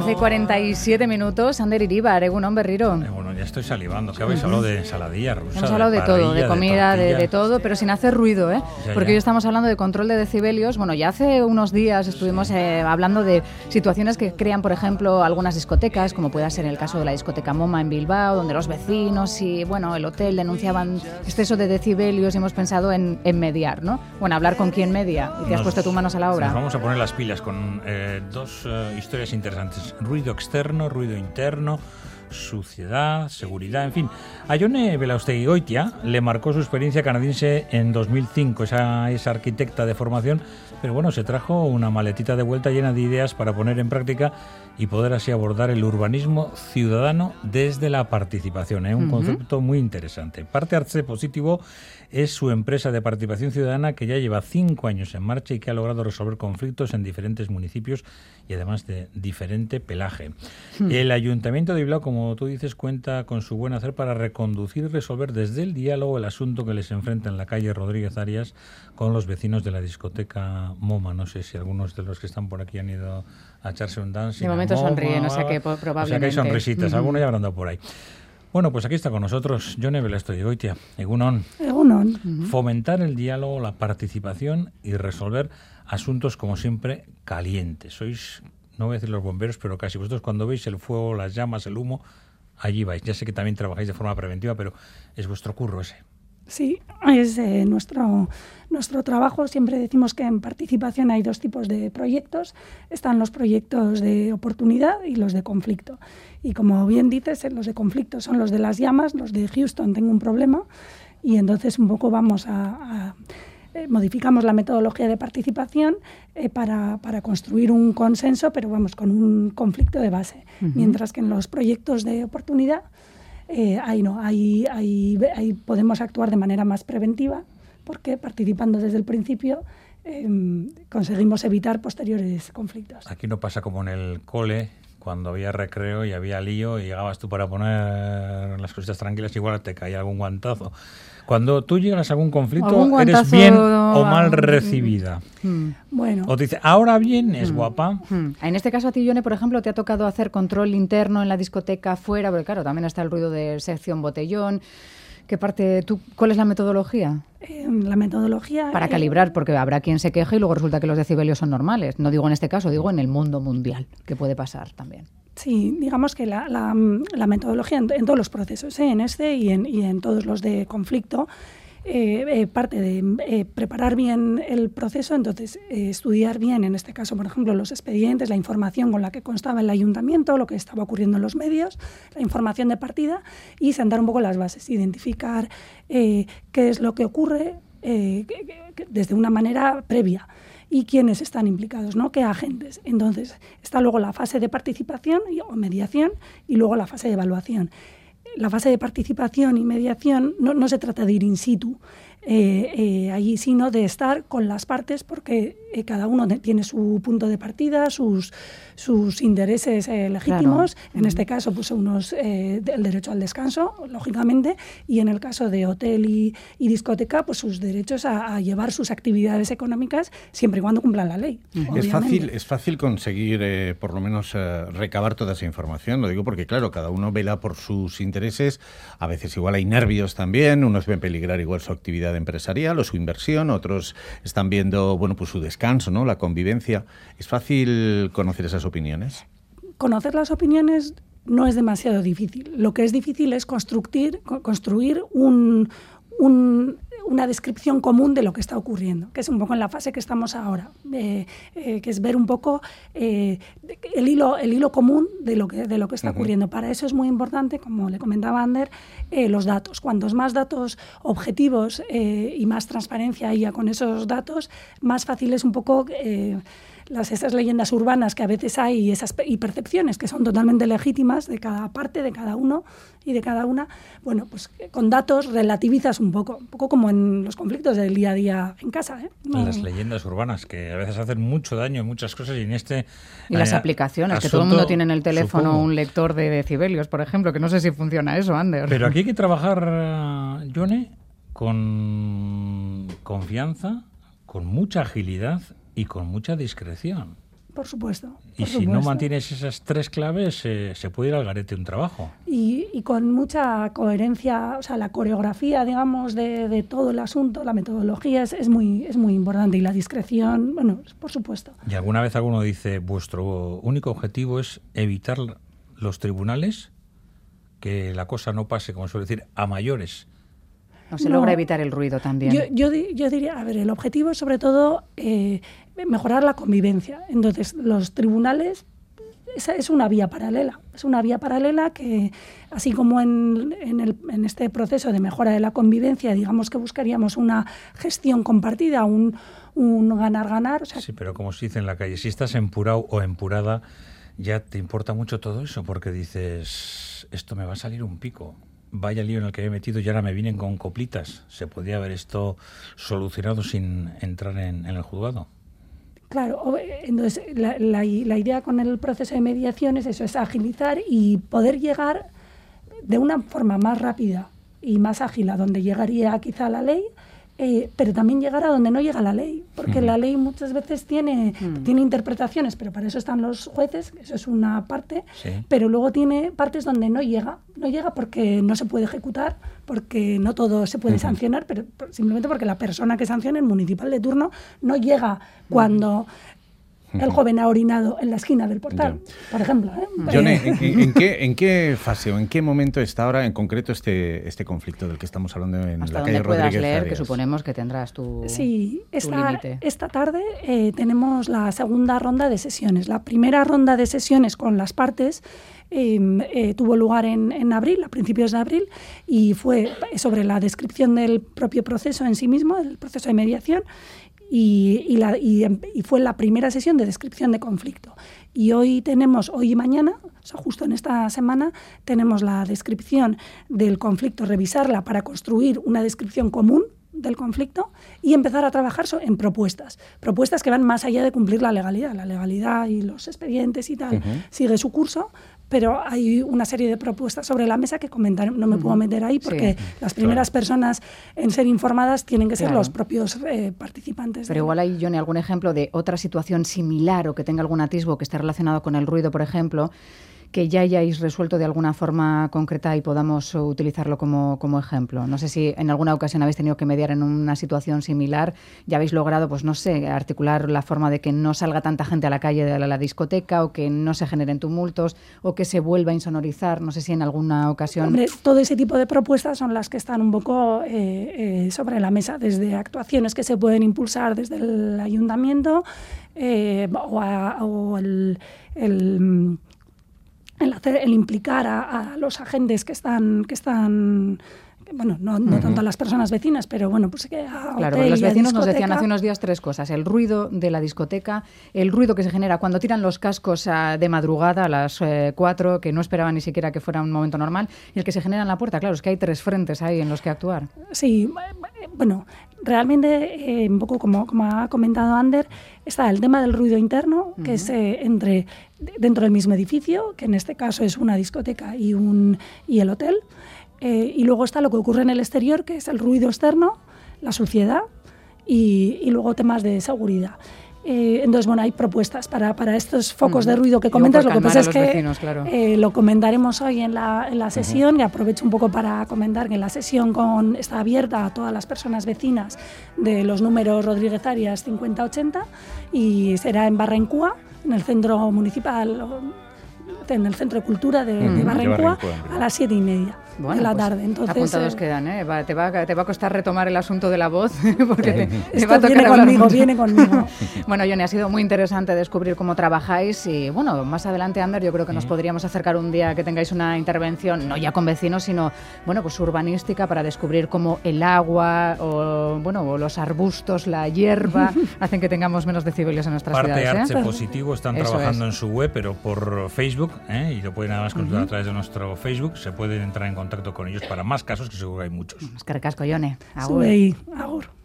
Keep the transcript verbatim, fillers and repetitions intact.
y cuarenta y siete minutos. Ander Iribar, Egunon Berriro. Eh, bueno, ya estoy salivando. ¿Qué habéis hablado de ensaladilla rusa? Hemos hablado de, de parrilla, todo, de comida, de, de, de todo, pero sin hacer ruido, ¿eh? Ya, Porque ya. hoy estamos hablando de control de decibelios. Bueno, ya hace unos días estuvimos sí. eh, hablando de situaciones que crean, por ejemplo, algunas discotecas, como pueda ser el caso de la discoteca MoMA en Bilbao, donde los vecinos y, bueno, el hotel denunciaban exceso de decibelios y hemos pensado en, en mediar, ¿no? Bueno, hablar con quién media. Y te has Nos, puesto tus manos a la obra. Nos vamos a poner las pilas con eh, dos eh, historias interesantes. Ruido externo, ruido interno, suciedad, seguridad, en fin. A Jone Belaustegui-Goitia le marcó su experiencia canadiense en dos mil cinco. Esa es arquitecta de formación, pero bueno, se trajo una maletita de vuelta llena de ideas para poner en práctica y poder así abordar el urbanismo ciudadano desde la participación. Es ¿eh? un uh-huh. concepto muy interesante. Parte Hartze Positivo es su empresa de participación ciudadana que ya lleva cinco años en marcha y que ha logrado resolver conflictos en diferentes municipios y además de diferente pelaje. Hmm. El Ayuntamiento de Bilbao, como tú dices, cuenta con su buen hacer para reconducir y resolver desde el diálogo el asunto que les enfrenta en la calle Rodríguez Arias con los vecinos de la discoteca MoMA. No sé si algunos de los que están por aquí han ido a echarse un dance. De momento MoMA, sonríen, o sea que probablemente. O sea que hay sonrisitas, uh-huh. algunos ya habrán dado por ahí. Bueno, pues aquí está con nosotros Jone Belaustegui-Goitia. Egunon. Egunon. Uh-huh. Fomentar el diálogo, la participación y resolver asuntos, como siempre, calientes. Sois, no voy a decir los bomberos, pero casi vosotros cuando veis el fuego, las llamas, el humo, allí vais. Ya sé que también trabajáis de forma preventiva, pero es vuestro curro ese. Sí, es eh, nuestro, nuestro trabajo. Siempre decimos que en participación hay dos tipos de proyectos. Están los proyectos de oportunidad y los de conflicto. Y como bien dices, los de conflicto son los de las llamas, los de Houston, tengo un problema. Y entonces un poco vamos a... a eh, modificamos la metodología de participación eh, para, para construir un consenso, pero vamos, con un conflicto de base. Uh-huh. Mientras que en los proyectos de oportunidad... Eh, ahí no, ahí, ahí, ahí podemos actuar de manera más preventiva porque participando desde el principio eh, conseguimos evitar posteriores conflictos. Aquí no pasa como en el cole, cuando había recreo y había lío y llegabas tú para poner las cositas tranquilas, igual te caía algún guantazo. Cuando tú llegas a algún conflicto, ¿Algún eres bien o mal recibida. Hmm. Bueno. O te dice, ahora bien, es hmm. guapa. Hmm. En este caso a ti, Jone, por ejemplo, te ha tocado hacer control interno en la discoteca afuera, porque claro, también está el ruido de sección botellón. ¿Qué parte, tú, cuál es la metodología? Eh, la metodología... Para eh, calibrar, porque habrá quien se queje y luego resulta que los decibelios son normales. No digo en este caso, digo en el mundo mundial, que puede pasar también. Sí, digamos que la, la, la metodología en, en todos los procesos, ¿eh? en este y en, y en todos los de conflicto, eh, eh, parte de eh, preparar bien el proceso, entonces eh, estudiar bien, en este caso, por ejemplo, los expedientes, la información con la que constaba el ayuntamiento, lo que estaba ocurriendo en los medios, la información de partida y sentar un poco las bases, identificar eh, qué es lo que ocurre eh, que, que, desde una manera previa. Y quiénes están implicados, ¿no? ¿Qué agentes? Entonces, está luego la fase de participación y, o mediación y luego la fase de evaluación. La fase de participación y mediación no, no se trata de ir in situ eh, eh, allí, sino de estar con las partes porque eh, cada uno de, tiene su punto de partida, sus, sus intereses eh, legítimos, claro. En uh-huh. este caso pues unos eh, el derecho al descanso, lógicamente, y en el caso de hotel y, y discoteca, pues sus derechos a, a llevar sus actividades económicas siempre y cuando cumplan la ley. Uh-huh. Es fácil, es fácil conseguir eh, por lo menos eh, recabar toda esa información, lo digo porque claro, cada uno vela por sus intereses, a veces igual hay nervios también, unos ven peligrar igual su actividad empresarial o su inversión, otros están viendo, bueno, pues su descanso, ¿no? La convivencia. ¿Es fácil conocer esas opiniones? Conocer las opiniones no es demasiado difícil. Lo que es difícil es construir, construir un, un, una descripción común de lo que está ocurriendo, que es un poco en la fase que estamos ahora, eh, eh, que es ver un poco eh, el hilo, el hilo común de lo que, de lo que está uh-huh. ocurriendo. Para eso es muy importante, como le comentaba Ander, eh, los datos. Cuantos más datos objetivos eh, y más transparencia haya con esos datos, más fácil es un poco... Eh, Las, esas leyendas urbanas que a veces hay y esas y percepciones que son totalmente legítimas de cada parte, de cada uno y de cada una, bueno, pues con datos relativizas un poco, un poco como en los conflictos del día a día en casa. ¿eh? No. Las leyendas urbanas que a veces hacen mucho daño en muchas cosas y en este... Y las eh, aplicaciones, asunto, que todo el mundo tiene en el teléfono supongo. Un lector de decibelios, por ejemplo, que no sé si funciona eso, Ander. Pero aquí hay que trabajar, uh, Jone, con confianza, con mucha agilidad y con mucha discreción. por supuesto. Y por si supuesto. no mantienes esas tres claves, eh, se puede ir al garete un trabajo. Y, y con mucha coherencia, o sea, la coreografía, digamos, de, de todo el asunto, la metodología es, es, muy, es muy importante, y la discreción, bueno, por supuesto. Y alguna vez alguno dice, vuestro único objetivo es evitar los tribunales, que la cosa no pase, como suele decir, a mayores. No se No. logra evitar el ruido también. Yo, yo, di- yo diría, a ver, el objetivo es sobre todo eh, mejorar la convivencia. Entonces, los tribunales, esa es una vía paralela. Es una vía paralela que, así como en, en, el, en este proceso de mejora de la convivencia, digamos que buscaríamos una gestión compartida, un, un ganar-ganar. O sea, Sí, pero como se dice en la calle, si estás empurado o empurada, ya te importa mucho todo eso, porque dices, esto me va a salir un pico. Vaya lío en el que me he metido y ahora me vienen con coplitas. Se podría haber esto solucionado sin entrar en, en el juzgado. Claro, o- entonces la, la, la idea con el proceso de mediación es eso, es agilizar y poder llegar de una forma más rápida y más ágil a donde llegaría quizá la ley, eh, pero también llegar a donde no llega la ley, porque Mm. la ley muchas veces tiene, Mm. tiene interpretaciones, pero para eso están los jueces, eso es una parte, Sí. pero luego tiene partes donde no llega, no llega porque no se puede ejecutar, porque no todo se puede Ujú. sancionar, pero pero simplemente porque la persona que sanciona, el municipal de turno, no llega cuando el joven ha orinado en la esquina del portal, Ya. por ejemplo. ¿eh? Johnny, Eh, ¿en, en- en qué, ¿en qué fase o en qué momento está ahora en concreto este, este conflicto del que estamos hablando en Hasta la calle donde puedas Rodríguez leer, que Arias? suponemos que tendrás tu, Sí, tu esta, límite. esta tarde eh, tenemos la segunda ronda de sesiones. La primera ronda de sesiones con las partes eh, eh, tuvo lugar en, en abril, a principios de abril, y fue sobre la descripción del propio proceso en sí mismo, el proceso de mediación, y, y, la, y, y fue la primera sesión de descripción de conflicto. Y hoy tenemos, hoy y mañana, o sea, justo en esta semana, tenemos la descripción del conflicto, revisarla para construir una descripción común del conflicto y empezar a trabajar so- en propuestas. Propuestas que van más allá de cumplir la legalidad. La legalidad y los expedientes y tal Ujú. sigue su curso, pero hay una serie de propuestas sobre la mesa que comentar. No me puedo meter ahí porque Sí. las primeras Claro. personas en ser informadas tienen que ser Claro. los propios eh, participantes. Pero de- igual hay, Johnny, algún ejemplo de otra situación similar o que tenga algún atisbo que esté relacionado con el ruido, por ejemplo, que ya hayáis resuelto de alguna forma concreta y podamos uh, utilizarlo como, como ejemplo. No sé si en alguna ocasión habéis tenido que mediar en una situación similar, ya habéis logrado, pues no sé, articular la forma de que no salga tanta gente a la calle de la, la discoteca, o que no se generen tumultos, o que se vuelva a insonorizar. No sé si en alguna ocasión... Hombre, todo ese tipo de propuestas son las que están un poco eh, eh, sobre la mesa, desde actuaciones que se pueden impulsar desde el ayuntamiento eh, o, a- o el, el, el hacer, el implicar a, a los agentes que están, que están bueno, no, no Ujú. tanto a las personas vecinas, pero bueno, pues que a Claro, hotel porque los y a vecinos nos decían discoteca. hace unos días tres cosas. El ruido de la discoteca, el ruido que se genera cuando tiran los cascos ah, de madrugada a las eh, cuatro, que no esperaban ni siquiera que fuera un momento normal, y el que se genera en la puerta. Claro, es que hay tres frentes ahí en los que actuar. Sí, eh, bueno, realmente, eh, un poco como, como ha comentado Ander, está el tema del ruido interno, que Ujú. es eh, entre dentro del mismo edificio, que en este caso es una discoteca y, un, y el hotel. Eh, y luego está lo que ocurre en el exterior, que es el ruido externo, la suciedad y, y luego temas de seguridad. Eh, entonces, bueno, hay propuestas para, para estos focos Mm. de ruido que Digo, comentas. por Lo que calmar pasa a es los que vecinos, claro. eh, lo comentaremos hoy en la, en la sesión, y aprovecho un poco para comentar que la sesión con, está abierta a todas las personas vecinas de los números Rodríguez Arias cincuenta ochenta, y será en Barrencúa, en el centro municipal, en el Centro de Cultura de, Mm. de De Barrencúa, Barrencúa, a las siete y media Bueno, de la pues, tarde. Entonces, apuntados eh, quedan, ¿eh? Va- te, va, a- te va a costar retomar el asunto de la voz, porque te, te esto va a tocar viene hablar conmigo, mucho. viene conmigo. Bueno, Johnny, ha sido muy interesante descubrir cómo trabajáis y, bueno, más adelante, Ander, yo creo que nos podríamos acercar un día que tengáis una intervención, no ya con vecinos, sino, bueno, pues urbanística, para descubrir cómo el agua o, bueno, o los arbustos, la hierba, hacen que tengamos menos decibelios en nuestras Parte ciudades, Arche ¿eh? Positivo están Eso trabajando es. en su web, pero por Facebook, ¿eh? Y lo pueden además consultar a través de nuestro Facebook. Se pueden entrar en contacto con ellos para más casos, que seguro que hay muchos. Es que recasco, Johnny. Agur. Sube ahí, agur.